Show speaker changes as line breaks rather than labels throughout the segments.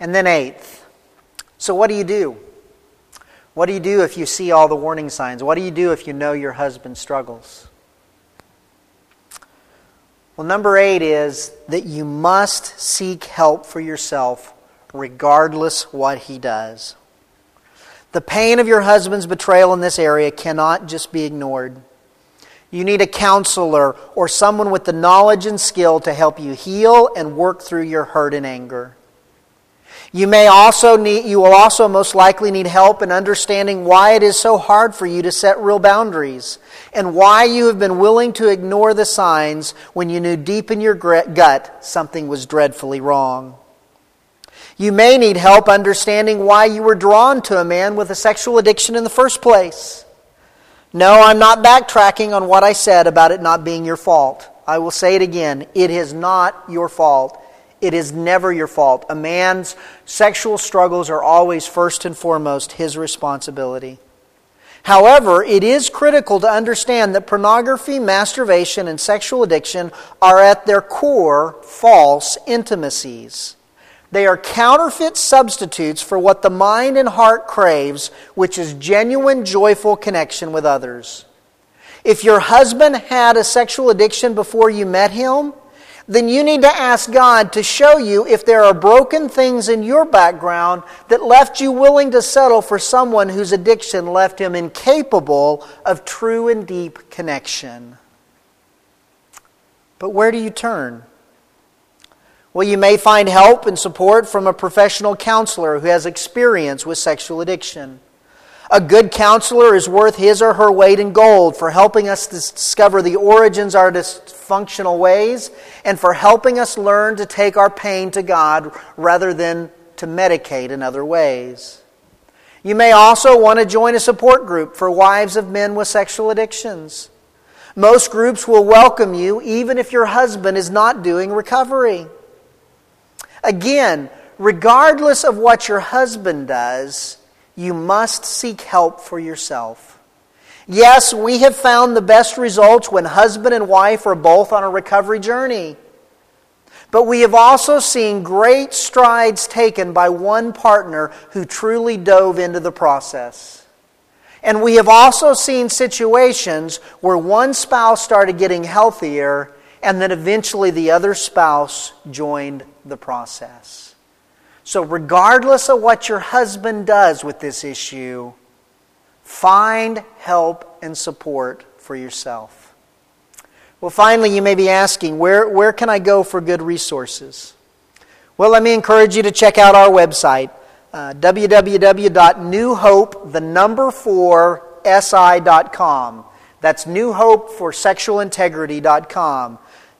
And then eighth, so what do you do? What do you do if you see all the warning signs? What do you do if you know your husband struggles? Well, number 8 is that you must seek help for yourself regardless what he does. The pain of your husband's betrayal in this area cannot just be ignored. You need a counselor or someone with the knowledge and skill to help you heal and work through your hurt and anger. You will also most likely need help in understanding why it is so hard for you to set real boundaries and why you have been willing to ignore the signs when you knew deep in your gut something was dreadfully wrong. You may need help understanding why you were drawn to a man with a sexual addiction in the first place. No, I'm not backtracking on what I said about it not being your fault. I will say it again. It is not your fault. It is never your fault. A man's sexual struggles are always first and foremost his responsibility. However, it is critical to understand that pornography, masturbation, and sexual addiction are at their core false intimacies. They are counterfeit substitutes for what the mind and heart craves, which is genuine, joyful connection with others. If your husband had a sexual addiction before you met him, then you need to ask God to show you if there are broken things in your background that left you willing to settle for someone whose addiction left him incapable of true and deep connection. But where do you turn? Well, you may find help and support from a professional counselor who has experience with sexual addiction. A good counselor is worth his or her weight in gold for helping us discover the origins of our dysfunctional ways and for helping us learn to take our pain to God rather than to medicate in other ways. You may also want to join a support group for wives of men with sexual addictions. Most groups will welcome you even if your husband is not doing recovery. Again, regardless of what your husband does, you must seek help for yourself. Yes, we have found the best results when husband and wife are both on a recovery journey. But we have also seen great strides taken by one partner who truly dove into the process. And we have also seen situations where one spouse started getting healthier and then eventually the other spouse joined the process. So regardless of what your husband does with this issue, find help and support for yourself. Well, finally, you may be asking, where can I go for good resources? Well, let me encourage you to check out our website, www.newhope4si.com. That's newhopeforsexualintegrity.com.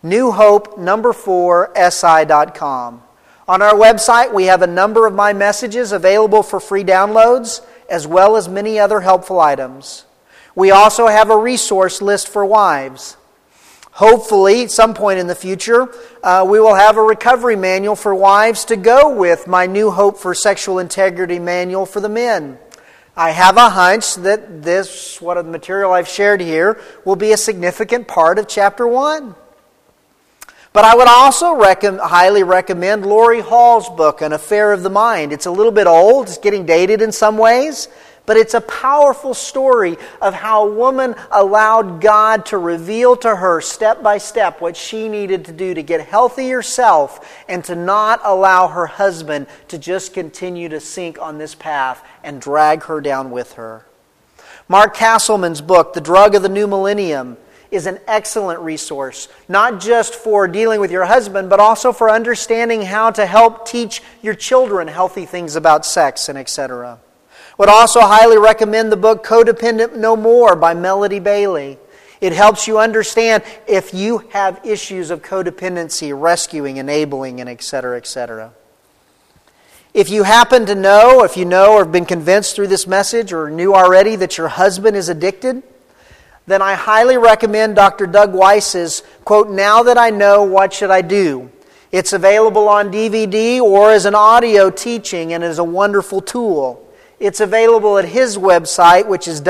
newhope4si.com. On our website, we have a number of my messages available for free downloads, as well as many other helpful items. We also have a resource list for wives. Hopefully, at some point in the future, we will have a recovery manual for wives to go with my New Hope for Sexual Integrity manual for the men. I have a hunch that what the material I've shared here, will be a significant part of Chapter 1. But I would also highly recommend Lori Hall's book, An Affair of the Mind. It's a little bit old, it's getting dated in some ways, but it's a powerful story of how a woman allowed God to reveal to her step by step what she needed to do to get healthy herself and to not allow her husband to just continue to sink on this path and drag her down with her. Mark Castleman's book, The Drug of the New Millennium, is an excellent resource, not just for dealing with your husband, but also for understanding how to help teach your children healthy things about sex and etc. Would also highly recommend the book Codependent No More by Melody Bailey. It helps you understand if you have issues of codependency, rescuing, enabling, and etc., etc. If you happen to know, if you know or have been convinced through this message or knew already that your husband is addicted, then I highly recommend Dr. Doug Weiss's, quote, Now That I Know, What Should I Do? It's available on DVD or as an audio teaching and is a wonderful tool. It's available at his website, which is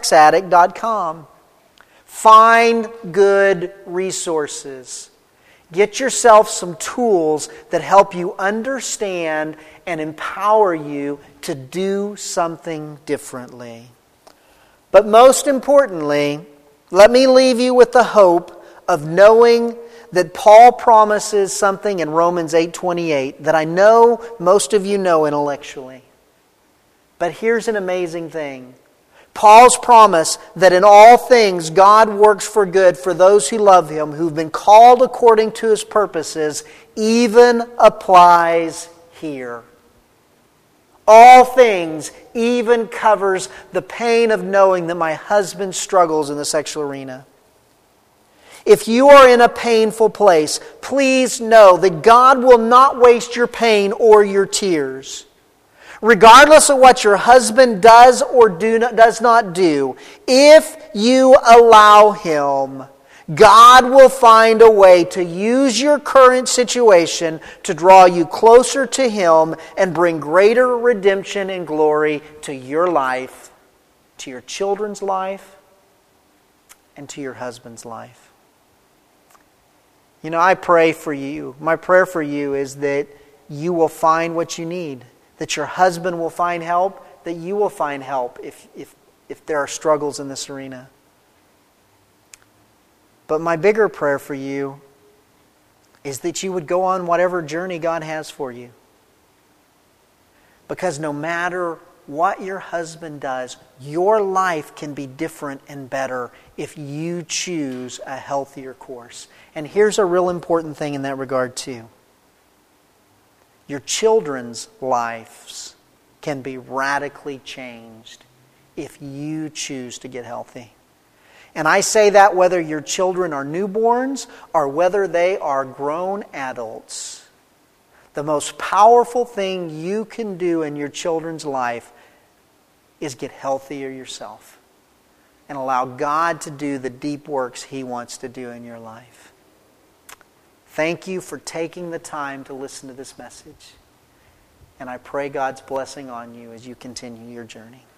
www.sexaddict.com. Find good resources. Get yourself some tools that help you understand and empower you to do something differently. But most importantly, let me leave you with the hope of knowing that Paul promises something in Romans 8:28 that I know most of you know intellectually. But here's an amazing thing. Paul's promise that in all things God works for good for those who love Him, who've been called according to His purposes, even applies here. All things even covers the pain of knowing that my husband struggles in the sexual arena. If you are in a painful place, please know that God will not waste your pain or your tears. Regardless of what your husband does or does not do, if you allow him, God will find a way to use your current situation to draw you closer to Him and bring greater redemption and glory to your life, to your children's life, and to your husband's life. You know, I pray for you. My prayer for you is that you will find what you need, that your husband will find help, that you will find help if there are struggles in this arena. But my bigger prayer for you is that you would go on whatever journey God has for you. Because no matter what your husband does, your life can be different and better if you choose a healthier course. And here's a real important thing in that regard too. Your children's lives can be radically changed if you choose to get healthy. And I say that whether your children are newborns or whether they are grown adults. The most powerful thing you can do in your children's life is get healthier yourself and allow God to do the deep works He wants to do in your life. Thank you for taking the time to listen to this message. And I pray God's blessing on you as you continue your journey.